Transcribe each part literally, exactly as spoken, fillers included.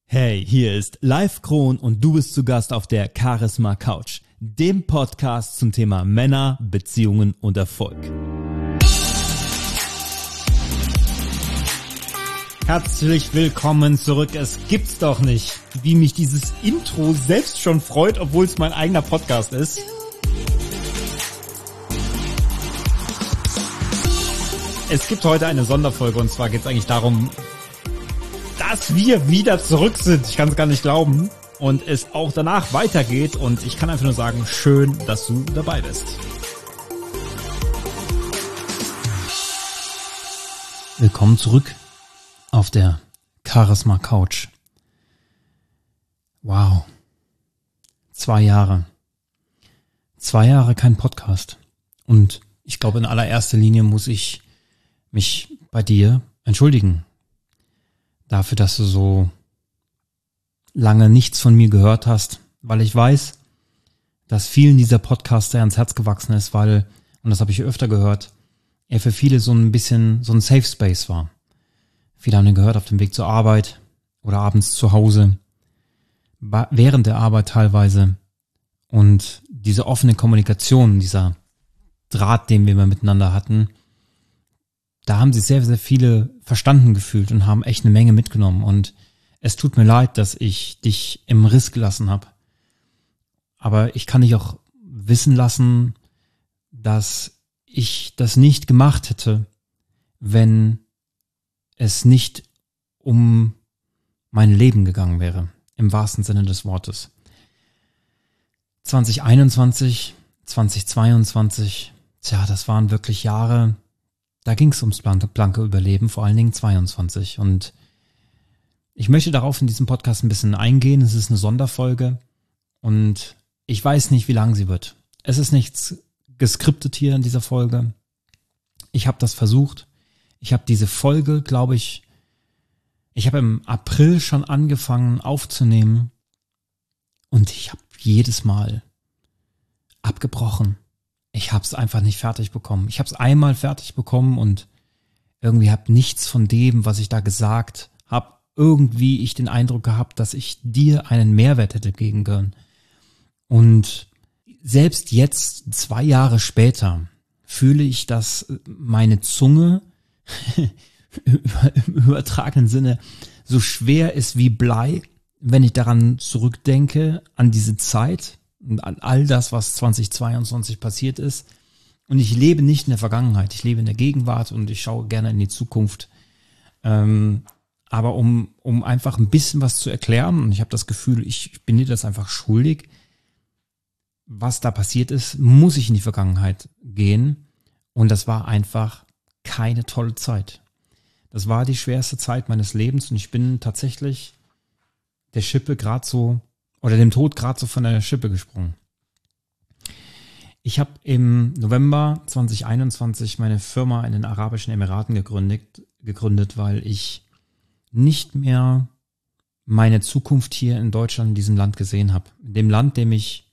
Hey, hier ist Live Kron und du bist zu Gast auf der Charisma Couch, dem Podcast zum Thema Männer, Beziehungen und Erfolg. Herzlich willkommen zurück. Es gibt's doch nicht, wie mich dieses Intro selbst schon freut, obwohl es mein eigener Podcast ist. Es gibt heute eine Sonderfolge und zwar geht es eigentlich darum, dass wir wieder zurück sind. Ich kann es gar nicht glauben. Und es auch danach weitergeht. Und ich kann einfach nur sagen, schön, dass du dabei bist. Willkommen zurück auf der Charisma Couch. Wow. Zwei Jahre. Zwei Jahre kein Podcast. Und ich glaube, in allererster Linie muss ich mich bei dir entschuldigen. Dafür, dass du so lange nichts von mir gehört hast, weil ich weiß, dass vielen dieser Podcaster ans Herz gewachsen ist, weil, und das habe ich öfter gehört, er für viele so ein bisschen so ein Safe Space war. Viele haben ihn gehört auf dem Weg zur Arbeit oder abends zu Hause, während der Arbeit teilweise. Und diese offene Kommunikation, dieser Draht, den wir immer miteinander hatten, da haben sich sehr, sehr viele verstanden gefühlt und haben echt eine Menge mitgenommen. Und es tut mir leid, dass ich dich im Riss gelassen habe. Aber ich kann dich auch wissen lassen, dass ich das nicht gemacht hätte, wenn es nicht um mein Leben gegangen wäre, im wahrsten Sinne des Wortes. zwanzig einundzwanzig, zwanzig zweiundzwanzig, tja, das waren wirklich Jahre, da ging es ums blanke, blanke Überleben, vor allen Dingen zweiundzwanzig. Und ich möchte darauf in diesem Podcast ein bisschen eingehen. Es ist eine Sonderfolge und ich weiß nicht, wie lang sie wird. Es ist nichts geskriptet hier in dieser Folge. Ich habe das versucht. Ich habe diese Folge, glaube ich, ich habe im April schon angefangen aufzunehmen und ich habe jedes Mal abgebrochen. Ich habe es einfach nicht fertig bekommen. Ich habe es einmal fertig bekommen und irgendwie habe nichts von dem, was ich da gesagt habe, irgendwie ich den Eindruck gehabt, dass ich dir einen Mehrwert hätte geben können. Und selbst jetzt, zwei Jahre später, fühle ich, dass meine Zunge im übertragenen Sinne so schwer ist wie Blei, wenn ich daran zurückdenke, an diese Zeit und an all das, was zwanzig zweiundzwanzig passiert ist. Und ich lebe nicht in der Vergangenheit, ich lebe in der Gegenwart und ich schaue gerne in die Zukunft. Ähm, aber um um einfach ein bisschen was zu erklären, und ich habe das Gefühl, ich bin dir das einfach schuldig, was da passiert ist, muss ich in die Vergangenheit gehen. Und das war einfach keine tolle Zeit. Das war die schwerste Zeit meines Lebens und ich bin tatsächlich der Schippe gerade so, oder dem Tod gerade so von der Schippe gesprungen. Ich habe im November zwanzig einundzwanzig meine Firma in den Arabischen Emiraten gegründet, gegründet, weil ich nicht mehr meine Zukunft hier in Deutschland, in diesem Land gesehen habe. In dem Land, dem ich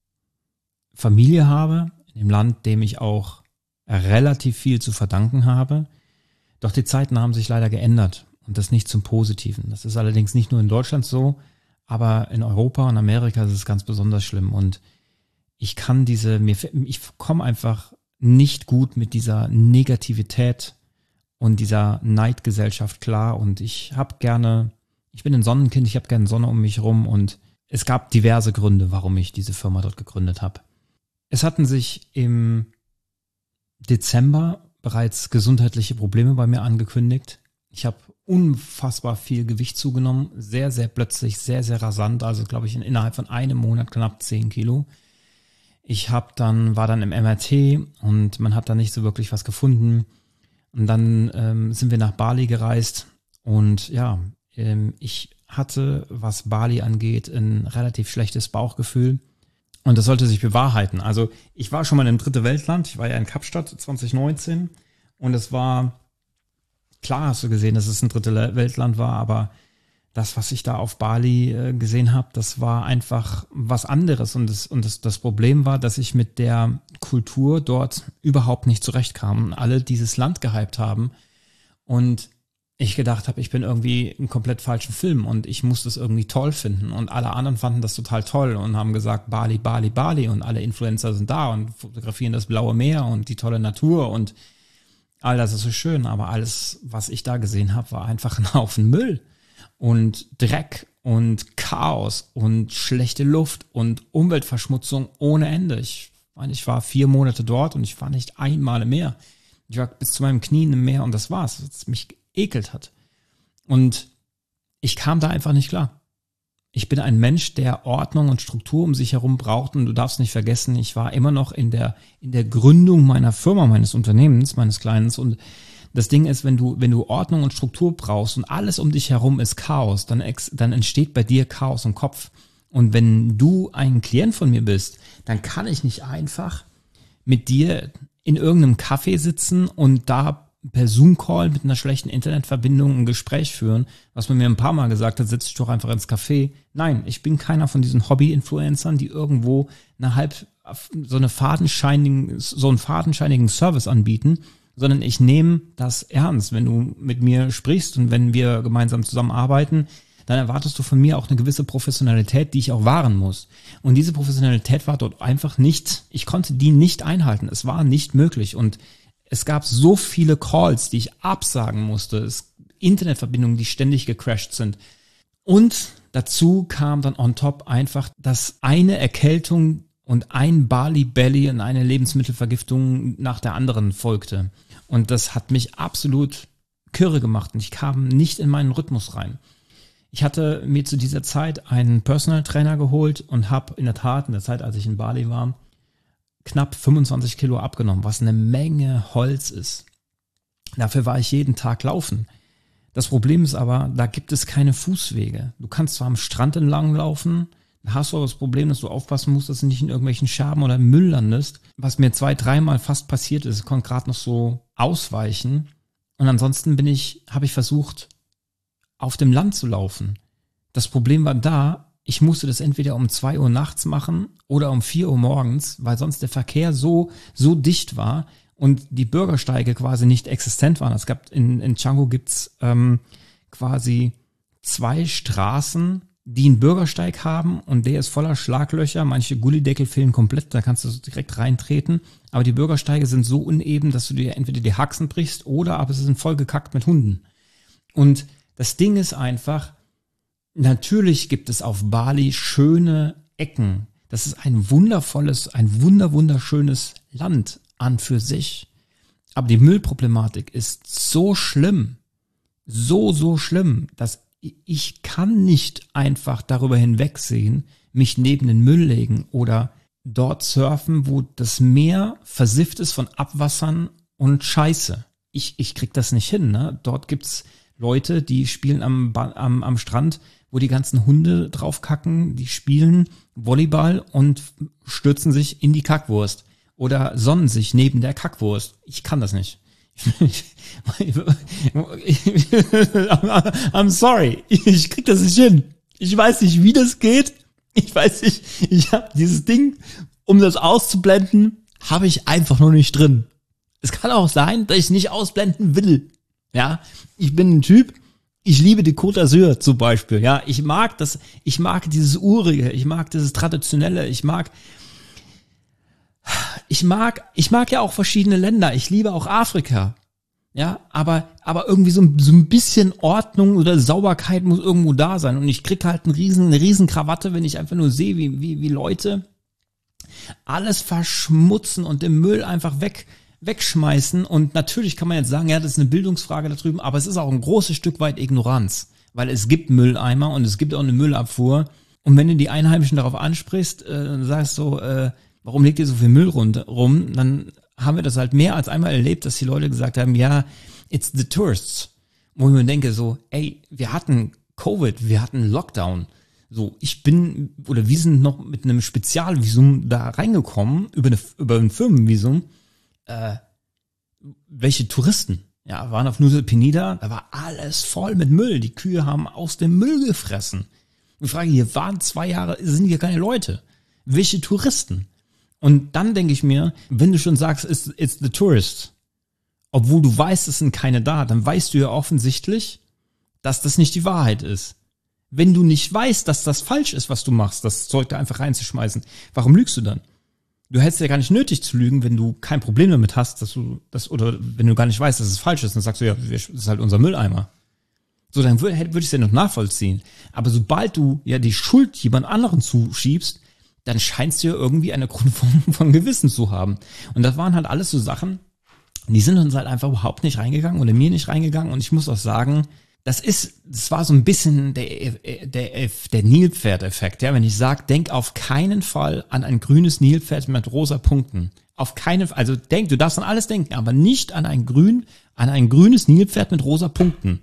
Familie habe, in dem Land, dem ich auch relativ viel zu verdanken habe. Doch die Zeiten haben sich leider geändert und das nicht zum Positiven. Das ist allerdings nicht nur in Deutschland so, aber in Europa und Amerika ist es ganz besonders schlimm und ich kann diese, mir, ich komme einfach nicht gut mit dieser Negativität und dieser Neidgesellschaft klar und ich habe gerne, ich bin ein Sonnenkind, ich habe gerne Sonne um mich rum und es gab diverse Gründe, warum ich diese Firma dort gegründet habe. Es hatten sich im Dezember bereits gesundheitliche Probleme bei mir angekündigt. Ich habe unfassbar viel Gewicht zugenommen, sehr, sehr plötzlich, sehr, sehr rasant, also glaube ich in, innerhalb von einem Monat knapp zehn Kilo. Ich habe dann, war dann im M R T und man hat da nicht so wirklich was gefunden. Und dann ähm, sind wir nach Bali gereist und ja, ähm, ich hatte, was Bali angeht, ein relativ schlechtes Bauchgefühl und das sollte sich bewahrheiten. Also ich war schon mal in einem dritte Weltland, ich war ja in Kapstadt zwanzig neunzehn und es war, klar hast du gesehen, dass es ein dritte Weltland war, aber das, was ich da auf Bali äh, gesehen habe, das war einfach was anderes. Und, das, und das, das Problem war, dass ich mit der Kultur dort überhaupt nicht zurechtkam und alle dieses Land gehypt haben. Und ich gedacht habe, ich bin irgendwie im komplett falschen Film und ich muss das irgendwie toll finden und alle anderen fanden das total toll und haben gesagt, Bali, Bali, Bali und alle Influencer sind da und fotografieren das blaue Meer und die tolle Natur und all das ist so schön, aber alles, was ich da gesehen habe, war einfach ein Haufen Müll und Dreck und Chaos und schlechte Luft und Umweltverschmutzung ohne Ende. Ich meine, ich war vier Monate dort und ich war nicht einmal im Meer. Ich war bis zu meinem Knien im Meer und das war's, was mich geekelt hat. Und ich kam da einfach nicht klar. Ich bin ein Mensch, der Ordnung und Struktur um sich herum braucht und du darfst nicht vergessen, ich war immer noch in der in der Gründung meiner Firma, meines Unternehmens, meines Kleinen und das Ding ist, wenn du wenn du Ordnung und Struktur brauchst und alles um dich herum ist Chaos, dann ex, dann entsteht bei dir Chaos im Kopf. Und wenn du ein Klient von mir bist, dann kann ich nicht einfach mit dir in irgendeinem Café sitzen und da per Zoom-Call mit einer schlechten Internetverbindung ein Gespräch führen, was man mir ein paar Mal gesagt hat, setz dich doch einfach ins Café. Nein, ich bin keiner von diesen Hobby-Influencern, die irgendwo eine halb, so eine fadenscheinigen, so einen fadenscheinigen Service anbieten, sondern ich nehme das ernst. Wenn du mit mir sprichst und wenn wir gemeinsam zusammenarbeiten, dann erwartest du von mir auch eine gewisse Professionalität, die ich auch wahren muss. Und diese Professionalität war dort einfach nicht, ich konnte die nicht einhalten. Es war nicht möglich. Und es gab so viele Calls, die ich absagen musste. Es Internetverbindungen, die ständig gecrashed sind. Und dazu kam dann on top einfach, dass eine Erkältung und ein Bali Belly und eine Lebensmittelvergiftung nach der anderen folgte. Und das hat mich absolut kirre gemacht und ich kam nicht in meinen Rhythmus rein. Ich hatte mir zu dieser Zeit einen Personal Trainer geholt und habe in der Tat in der Zeit, als ich in Bali war, knapp fünfundzwanzig Kilo abgenommen, was eine Menge Holz ist. Dafür war ich jeden Tag laufen. Das Problem ist aber, da gibt es keine Fußwege. Du kannst zwar am Strand entlang laufen, da hast du aber das Problem, dass du aufpassen musst, dass du nicht in irgendwelchen Scherben oder im Müll landest. Was mir zwei, dreimal fast passiert ist, ich konnte gerade noch so ausweichen. Und ansonsten bin ich, habe ich versucht, auf dem Land zu laufen. Das Problem war da, ich musste das entweder um zwei Uhr nachts machen oder um vier Uhr morgens, weil sonst der Verkehr so, so dicht war und die Bürgersteige quasi nicht existent waren. Es gab in, in Canggu gibt's ähm, quasi zwei Straßen, die einen Bürgersteig haben und der ist voller Schlaglöcher. Manche Gullideckel fehlen komplett, da kannst du direkt reintreten. Aber die Bürgersteige sind so uneben, dass du dir entweder die Haxen brichst oder aber sie sind voll gekackt mit Hunden. Und das Ding ist einfach, natürlich gibt es auf Bali schöne Ecken. Das ist ein wundervolles, ein wunder wunderschönes Land an für sich. Aber die Müllproblematik ist so schlimm, so, so schlimm, dass ich kann nicht einfach darüber hinwegsehen, mich neben den Müll legen oder dort surfen, wo das Meer versifft ist von Abwassern und Scheiße. Ich, ich krieg das nicht hin, ne? Dort gibt's Leute, die spielen am, am, am Strand, wo die ganzen Hunde drauf kacken, die spielen Volleyball und stürzen sich in die Kackwurst oder sonnen sich neben der Kackwurst. Ich kann das nicht. I'm sorry, ich krieg das nicht hin. Ich weiß nicht, wie das geht. Ich weiß nicht, ich habe dieses Ding, um das auszublenden, habe ich einfach nur nicht drin. Es kann auch sein, dass ich es nicht ausblenden will. Ja, ich bin ein Typ, ich liebe die Côte d'Azur zum Beispiel. Ja, ich mag das, ich mag dieses Urige, ich mag dieses Traditionelle, ich mag, ich mag, ich mag ja auch verschiedene Länder, ich liebe auch Afrika. Ja, aber, aber irgendwie so, so ein bisschen Ordnung oder Sauberkeit muss irgendwo da sein. Und ich krieg halt einen riesen, eine riesen Krawatte, wenn ich einfach nur sehe, wie, wie, wie Leute alles verschmutzen und den Müll einfach weg, wegschmeißen. Und natürlich kann man jetzt sagen, ja, das ist eine Bildungsfrage da drüben, aber es ist auch ein großes Stück weit Ignoranz, weil es gibt Mülleimer und es gibt auch eine Müllabfuhr. Und wenn du die Einheimischen darauf ansprichst, äh, sagst so, äh, warum legt ihr so viel Müll rund, rum, dann haben wir das halt mehr als einmal erlebt, dass die Leute gesagt haben, ja, it's the tourists. Wo ich mir denke so, ey, wir hatten Covid, wir hatten Lockdown. So, ich bin, oder wir sind noch mit einem Spezialvisum da reingekommen, über, eine, über ein Firmenvisum. Äh, welche Touristen? Ja, waren auf Nusa Penida, da war alles voll mit Müll. Die Kühe haben aus dem Müll gefressen. Ich frage, hier waren zwei Jahre, sind hier keine Leute. Welche Touristen? Und dann denke ich mir, wenn du schon sagst, it's, it's the tourists, obwohl du weißt, es sind keine da, dann weißt du ja offensichtlich, dass das nicht die Wahrheit ist. Wenn du nicht weißt, dass das falsch ist, was du machst, das Zeug da einfach reinzuschmeißen, warum lügst du dann? Du hättest ja gar nicht nötig zu lügen, wenn du kein Problem damit hast, dass du das, oder wenn du gar nicht weißt, dass es falsch ist, dann sagst du, ja, das ist halt unser Mülleimer. So, dann würde, würde ich es ja noch nachvollziehen. Aber sobald du ja die Schuld jemand anderen zuschiebst, dann scheinst du ja irgendwie eine Grundform von Gewissen zu haben. Und das waren halt alles so Sachen, die sind uns halt einfach überhaupt nicht reingegangen oder mir nicht reingegangen. Und ich muss auch sagen, das ist, das war so ein bisschen der, der, der Nilpferd-Effekt. Ja, wenn ich sage, denk auf keinen Fall an ein grünes Nilpferd mit rosa Punkten. Auf keinen Fall, also denk, du darfst an alles denken, aber nicht an ein grün, an ein grünes Nilpferd mit rosa Punkten.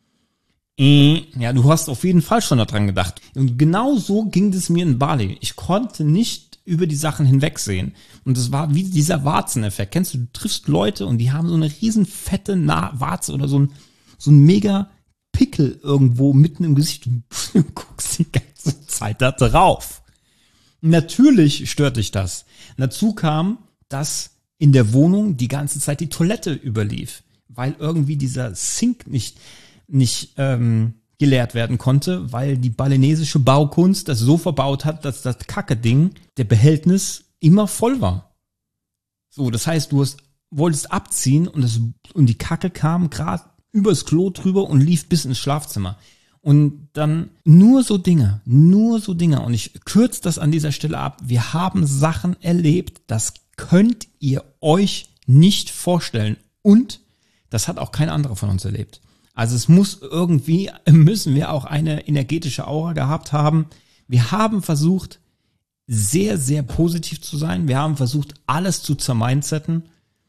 Ja, du hast auf jeden Fall schon daran gedacht. Und genau so ging es mir in Bali. Ich konnte nicht über die Sachen hinwegsehen. Und das war wie dieser Warzeneffekt. Kennst du, du triffst Leute und die haben so eine riesen fette Na- Warze oder so ein, so ein mega Pickel irgendwo mitten im Gesicht und du guckst die ganze Zeit da drauf. Natürlich stört dich das. Dazu kam, dass in der Wohnung die ganze Zeit die Toilette überlief, weil irgendwie dieser Sink nicht nicht ähm, geleert werden konnte, weil die balinesische Baukunst das so verbaut hat, dass das Kacke-Ding, der Behältnis, immer voll war. So, das heißt, du hast, wolltest abziehen und, das, und die Kacke kam gerade übers Klo drüber und lief bis ins Schlafzimmer. Und dann nur so Dinge, nur so Dinge. Und ich kürze das an dieser Stelle ab. Wir haben Sachen erlebt, das könnt ihr euch nicht vorstellen. Und das hat auch kein anderer von uns erlebt. Also es muss irgendwie, müssen wir auch eine energetische Aura gehabt haben. Wir haben versucht, sehr, sehr positiv zu sein. Wir haben versucht, alles zu zermindsetten.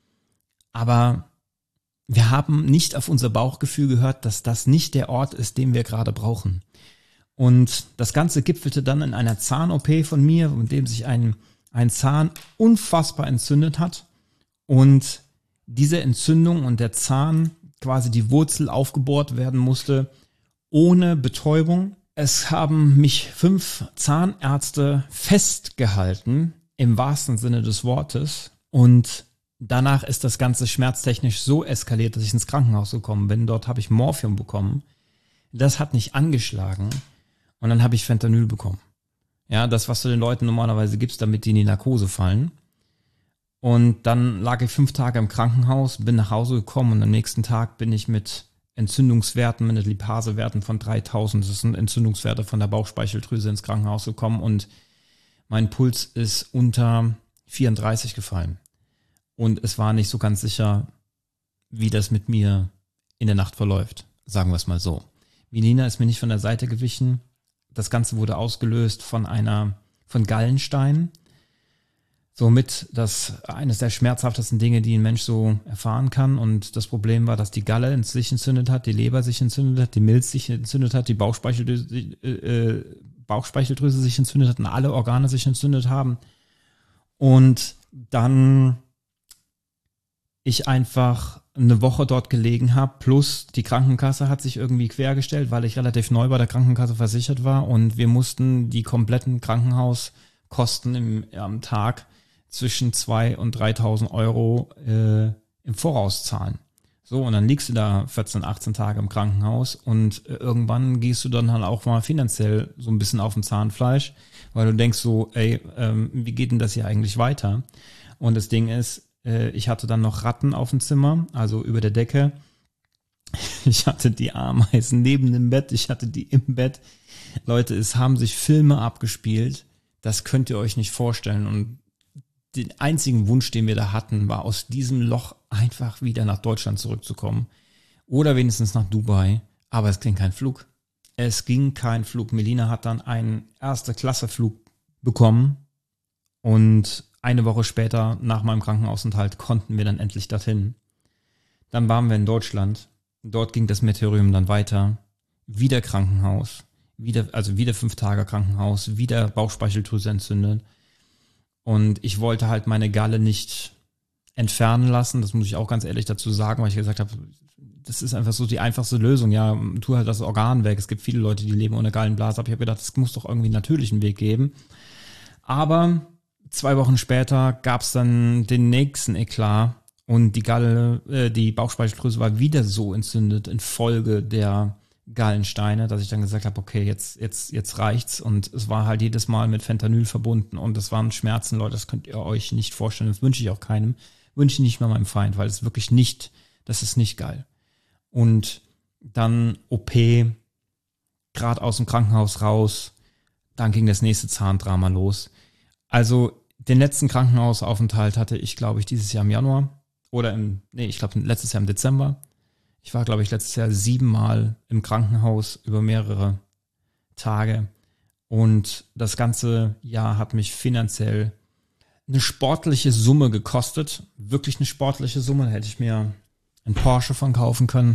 Aber wir haben nicht auf unser Bauchgefühl gehört, dass das nicht der Ort ist, den wir gerade brauchen. Und das Ganze gipfelte dann in einer Zahn-O P von mir, in dem sich ein, ein Zahn unfassbar entzündet hat. Und diese Entzündung und der Zahn, quasi die Wurzel aufgebohrt werden musste, ohne Betäubung. Es haben mich fünf Zahnärzte festgehalten, im wahrsten Sinne des Wortes. Und danach ist das Ganze schmerztechnisch so eskaliert, dass ich ins Krankenhaus gekommen bin. Dort habe ich Morphium bekommen. Das hat nicht angeschlagen. Und dann habe ich Fentanyl bekommen. Ja, das, was du den Leuten normalerweise gibst, damit die in die Narkose fallen. Und dann lag ich fünf Tage im Krankenhaus, bin nach Hause gekommen und am nächsten Tag bin ich mit Entzündungswerten, mit Lipasewerten von dreitausend, das sind Entzündungswerte von der Bauchspeicheldrüse, ins Krankenhaus gekommen und mein Puls ist unter vierunddreißig gefallen. Und es war nicht so ganz sicher, wie das mit mir in der Nacht verläuft, sagen wir es mal so. Melina ist mir nicht von der Seite gewichen. Das Ganze wurde ausgelöst von einer, von Gallenstein. Somit das eines der schmerzhaftesten Dinge, die ein Mensch so erfahren kann. Und das Problem war, dass die Galle sich entzündet hat, die Leber sich entzündet hat, die Milz sich entzündet hat, die Bauchspeicheldrüse, äh, Bauchspeicheldrüse sich entzündet hat und alle Organe sich entzündet haben. Und dann ich einfach eine Woche dort gelegen habe, plus die Krankenkasse hat sich irgendwie quergestellt, weil ich relativ neu bei der Krankenkasse versichert war und wir mussten die kompletten Krankenhauskosten im, am Tag zwischen zweitausend und dreitausend Euro äh, im Voraus zahlen. So, und dann liegst du da vierzehn, achtzehn Tage im Krankenhaus und äh, irgendwann gehst du dann halt auch mal finanziell so ein bisschen auf dem Zahnfleisch, weil du denkst so, ey, ähm, wie geht denn das hier eigentlich weiter? Und das Ding ist, äh, ich hatte dann noch Ratten auf dem Zimmer, also über der Decke. Ich hatte die Ameisen neben dem Bett, ich hatte die im Bett. Leute, es haben sich Filme abgespielt, das könnt ihr euch nicht vorstellen. Und den einzigen Wunsch, den wir da hatten, war aus diesem Loch einfach wieder nach Deutschland zurückzukommen. Oder wenigstens nach Dubai. Aber es ging kein Flug. Es ging kein Flug. Melina hat dann einen Erste-Klasse-Flug bekommen. Und eine Woche später, nach meinem Krankenhausaufenthalt, konnten wir dann endlich dorthin. Dann waren wir in Deutschland. Dort ging das Meteorium dann weiter. Wieder Krankenhaus. Wieder, also wieder fünf Tage Krankenhaus. Wieder Bauchspeicheldrüse entzündet. Und ich wollte halt meine Galle nicht entfernen lassen. Das muss ich auch ganz ehrlich dazu sagen, weil ich gesagt habe, das ist einfach so die einfachste Lösung. Ja, tu halt das Organ weg. Es gibt viele Leute, die leben ohne Gallenblase. Aber ich habe gedacht, es muss doch irgendwie einen natürlichen Weg geben. Aber zwei Wochen später gab es dann den nächsten Eklat. Und die Galle, äh, die Bauchspeicheldrüse war wieder so entzündet infolge der Gallensteine, dass ich dann gesagt habe, okay, jetzt, jetzt, jetzt reicht's. Und es war halt jedes Mal mit Fentanyl verbunden und das waren Schmerzen, Leute, das könnt ihr euch nicht vorstellen. Das wünsche ich auch keinem. Wünsche ich nicht mal meinem Feind, weil es wirklich nicht, das ist nicht geil. Und dann O P, gerade aus dem Krankenhaus raus, dann ging das nächste Zahndrama los. Also den letzten Krankenhausaufenthalt hatte ich, glaube ich, dieses Jahr im Januar oder im, nee, ich glaube letztes Jahr im Dezember. Ich war, glaube ich, letztes Jahr siebenmal im Krankenhaus über mehrere Tage und das ganze Jahr hat mich finanziell eine sportliche Summe gekostet. Wirklich eine sportliche Summe, da hätte ich mir einen Porsche von kaufen können.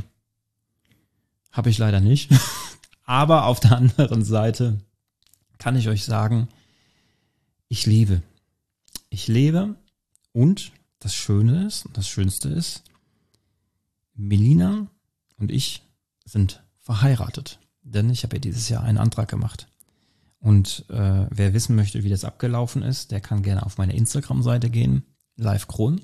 Habe ich leider nicht. Aber auf der anderen Seite kann ich euch sagen, ich lebe. Ich lebe und das Schöne ist, das Schönste ist, Melina und ich sind verheiratet. Denn ich habe ja dieses Jahr einen Antrag gemacht. Und äh, wer wissen möchte, wie das abgelaufen ist, der kann gerne auf meine Instagram-Seite gehen, livekron.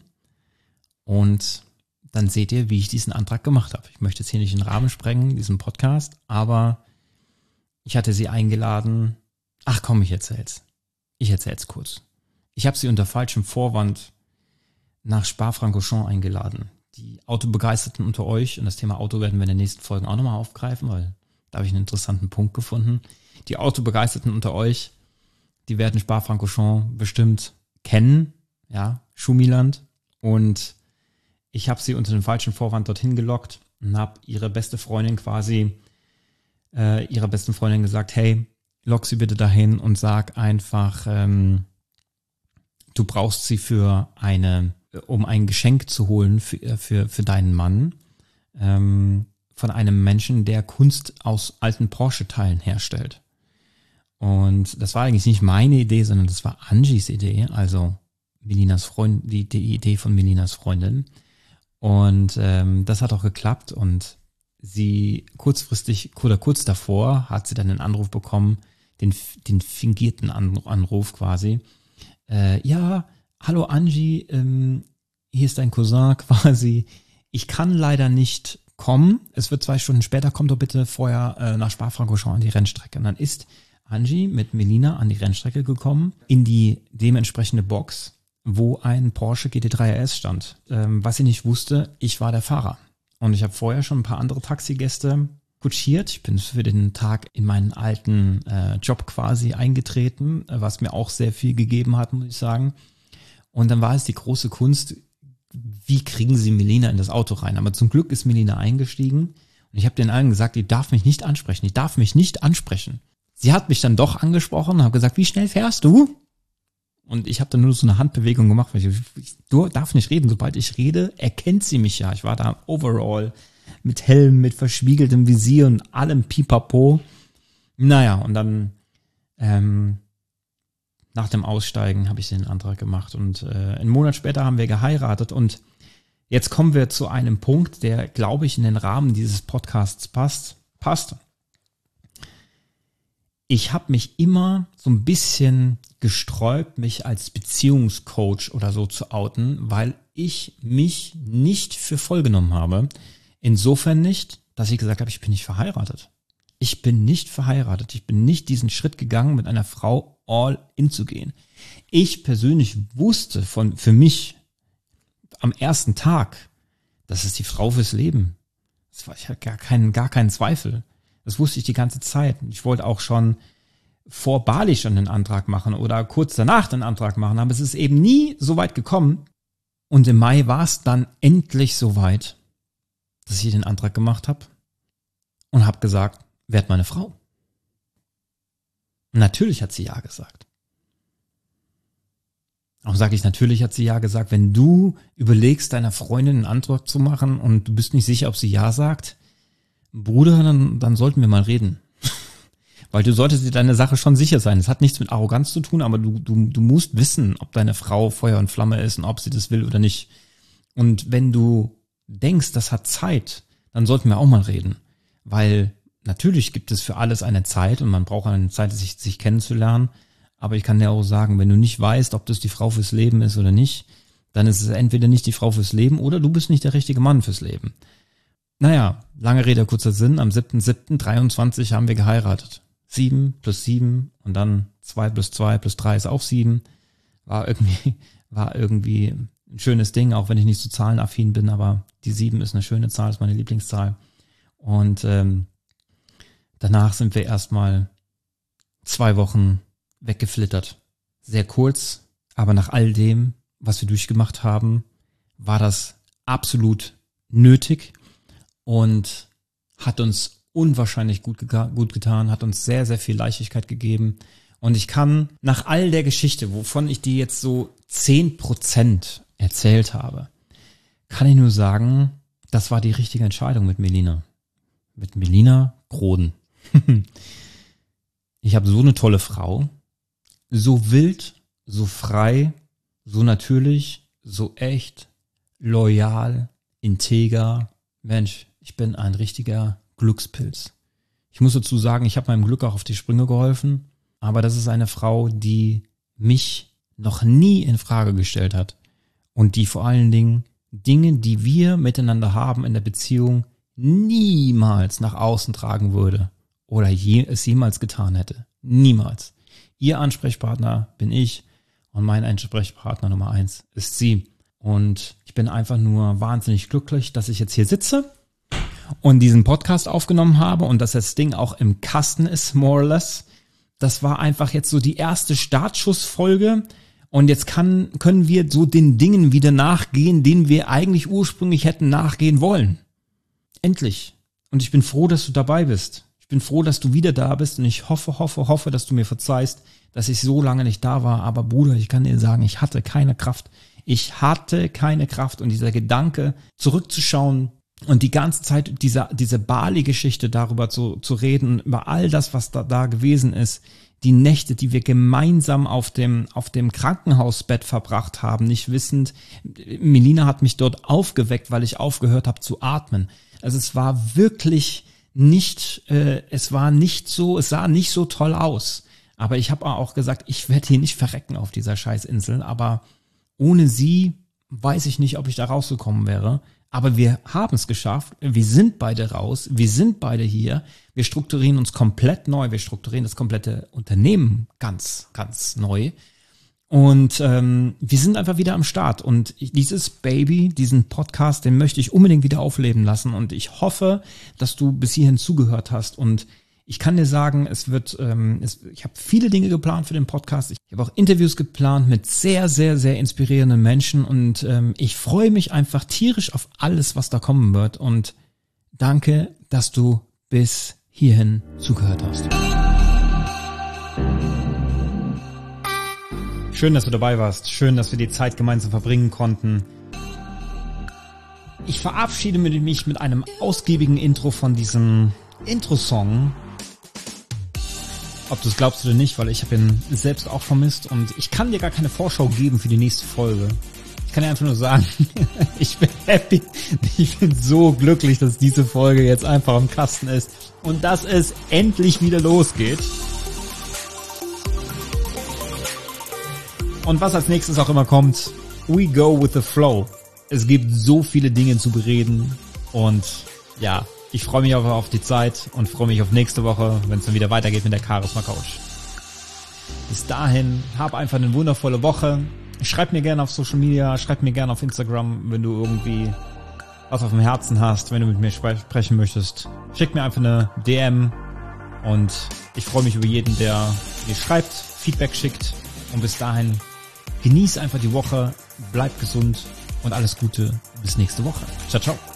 Und dann seht ihr, wie ich diesen Antrag gemacht habe. Ich möchte jetzt hier nicht den Rahmen sprengen, diesen Podcast, aber ich hatte sie eingeladen. Ach komm, ich erzähl's. Ich erzähl's kurz. Ich habe sie unter falschem Vorwand nach Spa-Francorchamps eingeladen. Die Autobegeisterten unter euch, und das Thema Auto werden wir in den nächsten Folgen auch nochmal aufgreifen, weil da habe ich einen interessanten Punkt gefunden. Die Autobegeisterten unter euch, die werden Spa-Francorchamps bestimmt kennen, ja, Schumiland. Und ich habe sie unter dem falschen Vorwand dorthin gelockt und habe ihre beste Freundin quasi, äh, ihrer besten Freundin gesagt, hey, lock sie bitte dahin und sag einfach, ähm, du brauchst sie für eine, um ein Geschenk zu holen für, für, für deinen Mann, ähm, von einem Menschen, der Kunst aus alten Porsche-Teilen herstellt. Und das war eigentlich nicht meine Idee, sondern das war Angies Idee, also Melinas Freund, die, die Idee von Melinas Freundin. Und ähm, das hat auch geklappt und sie kurzfristig oder kurz davor hat sie dann einen Anruf bekommen, den, den fingierten Anruf quasi. Äh, ja, hallo Angie, ähm, hier ist dein Cousin quasi. Ich kann leider nicht kommen. Es wird zwei Stunden später, komm doch bitte vorher äh, nach Spa-Francorchamps an die Rennstrecke. Und dann ist Angie mit Melina an die Rennstrecke gekommen, in die dementsprechende Box, wo ein Porsche G T drei R S stand. Ähm, was sie nicht wusste, ich war der Fahrer. Und ich habe vorher schon ein paar andere Taxigäste kutschiert. Ich bin für den Tag in meinen alten äh, Job quasi eingetreten, was mir auch sehr viel gegeben hat, muss ich sagen. Und dann war es die große Kunst, wie kriegen sie Melina in das Auto rein? Aber zum Glück ist Melina eingestiegen und ich habe den allen gesagt, die darf mich nicht ansprechen, die darf mich nicht ansprechen. Sie hat mich dann doch angesprochen und habe gesagt, wie schnell fährst du? Und ich habe dann nur so eine Handbewegung gemacht, weil ich, ich darf nicht reden. Sobald ich rede, erkennt sie mich ja. Ich war da overall mit Helm, mit verschwiegeltem Visier und allem Pipapo. Naja, und dann ähm, nach dem Aussteigen habe ich den Antrag gemacht. Und äh, einen Monat später haben wir geheiratet. Und jetzt kommen wir zu einem Punkt, der, glaube ich, in den Rahmen dieses Podcasts passt. passt. Ich habe mich immer so ein bisschen gesträubt, mich als Beziehungscoach oder so zu outen, weil ich mich nicht für voll genommen habe. Insofern nicht, dass ich gesagt habe, ich bin nicht verheiratet. Ich bin nicht verheiratet. Ich bin nicht diesen Schritt gegangen, mit einer Frau all in zu gehen. Ich persönlich wusste von für mich am ersten Tag, das ist die Frau fürs Leben. Das war, ich hatte gar keinen, gar keinen Zweifel. Das wusste ich die ganze Zeit. Ich wollte auch schon vor Bali schon einen Antrag machen oder kurz danach den Antrag machen, aber es ist eben nie so weit gekommen. Und im Mai war es dann endlich so weit, dass ich den Antrag gemacht habe und habe gesagt, werd meine Frau. Und natürlich hat sie ja gesagt. Auch sage ich, natürlich hat sie ja gesagt, wenn du überlegst, deiner Freundin einen Antrag zu machen und du bist nicht sicher, ob sie ja sagt, Bruder, dann, dann sollten wir mal reden. Weil du solltest dir deine Sache schon sicher sein. Es hat nichts mit Arroganz zu tun, aber du, du, du musst wissen, ob deine Frau Feuer und Flamme ist und ob sie das will oder nicht. Und wenn du denkst, das hat Zeit, dann sollten wir auch mal reden. Weil natürlich gibt es für alles eine Zeit und man braucht eine Zeit, sich, sich kennenzulernen. Aber ich kann dir auch sagen, wenn du nicht weißt, ob das die Frau fürs Leben ist oder nicht, dann ist es entweder nicht die Frau fürs Leben oder du bist nicht der richtige Mann fürs Leben. Naja, lange Rede, kurzer Sinn, am siebten siebten dreiundzwanzig haben wir geheiratet. Sieben plus sieben und dann zwei plus zwei plus drei ist auch sieben. War irgendwie, war irgendwie ein schönes Ding, auch wenn ich nicht so zahlenaffin bin, aber die sieben ist eine schöne Zahl, ist meine Lieblingszahl. Und ähm, danach sind wir erstmal zwei Wochen weggeflittert. Sehr kurz, aber nach all dem, was wir durchgemacht haben, war das absolut nötig und hat uns unwahrscheinlich gut, ge- gut getan, hat uns sehr, sehr viel Leichtigkeit gegeben. Und ich kann nach all der Geschichte, wovon ich dir jetzt so zehn Prozent erzählt habe, kann ich nur sagen, das war die richtige Entscheidung mit Melina. Mit Melina Groden. Ich habe so eine tolle Frau, so wild, so frei, so natürlich, so echt, loyal, integer. Mensch, ich bin ein richtiger Glückspilz. Ich muss dazu sagen, ich habe meinem Glück auch auf die Sprünge geholfen, aber das ist eine Frau, die mich noch nie in Frage gestellt hat und die vor allen Dingen Dinge, die wir miteinander haben in der Beziehung, niemals nach außen tragen würde oder je, es jemals getan hätte. Niemals. Ihr Ansprechpartner bin ich und mein Ansprechpartner Nummer eins ist sie. Und ich bin einfach nur wahnsinnig glücklich, dass ich jetzt hier sitze und diesen Podcast aufgenommen habe und dass das Ding auch im Kasten ist, more or less. Das war einfach jetzt so die erste Startschussfolge und jetzt kann, können wir so den Dingen wieder nachgehen, denen wir eigentlich ursprünglich hätten nachgehen wollen. Endlich. Und ich bin froh, dass du dabei bist. Ich bin froh, dass du wieder da bist und ich hoffe, hoffe, hoffe, dass du mir verzeihst, dass ich so lange nicht da war. Aber Bruder, ich kann dir sagen, ich hatte keine Kraft. Ich hatte keine Kraft und dieser Gedanke, zurückzuschauen und die ganze Zeit diese, diese Bali-Geschichte darüber zu, zu reden, über all das, was da, da gewesen ist, die Nächte, die wir gemeinsam auf dem, auf dem Krankenhausbett verbracht haben, nicht wissend, Melina hat mich dort aufgeweckt, weil ich aufgehört habe zu atmen. Also es war wirklich nicht, äh, es war nicht so, es sah nicht so toll aus. Aber ich habe auch gesagt, ich werde hier nicht verrecken auf dieser Scheißinsel, aber ohne sie weiß ich nicht, ob ich da rausgekommen wäre. Aber wir haben es geschafft. Wir sind beide raus. Wir sind beide hier. Wir strukturieren uns komplett neu. Wir strukturieren das komplette Unternehmen ganz, ganz neu. Und ähm, wir sind einfach wieder am Start. Und ich, dieses Baby, diesen Podcast, den möchte ich unbedingt wieder aufleben lassen. Und ich hoffe, dass du bis hierhin zugehört hast. Und ich kann dir sagen, es wird, ähm, es, ich habe viele Dinge geplant für den Podcast. Ich habe auch Interviews geplant mit sehr, sehr, sehr inspirierenden Menschen und ähm, ich freue mich einfach tierisch auf alles, was da kommen wird. Und danke, dass du bis hierhin zugehört hast. Schön, dass du dabei warst. Schön, dass wir die Zeit gemeinsam verbringen konnten. Ich verabschiede mich mit einem ausgiebigen Intro von diesem Intro-Song. Ob du es glaubst oder nicht, weil ich habe ihn selbst auch vermisst und ich kann dir gar keine Vorschau geben für die nächste Folge. Ich kann dir einfach nur sagen, ich bin happy, ich bin so glücklich, dass diese Folge jetzt einfach im Kasten ist und dass es endlich wieder losgeht. Und was als nächstes auch immer kommt, we go with the flow. Es gibt so viele Dinge zu bereden und ja, ich freue mich aber auf die Zeit und freue mich auf nächste Woche, wenn es dann wieder weitergeht mit der Charisma Couch. Bis dahin, hab einfach eine wundervolle Woche. Schreib mir gerne auf Social Media, schreib mir gerne auf Instagram, wenn du irgendwie was auf dem Herzen hast, wenn du mit mir spre- sprechen möchtest. Schick mir einfach eine D M und ich freue mich über jeden, der mir schreibt, Feedback schickt. Und bis dahin, genieß einfach die Woche, bleib gesund und alles Gute. Bis nächste Woche. Ciao, ciao.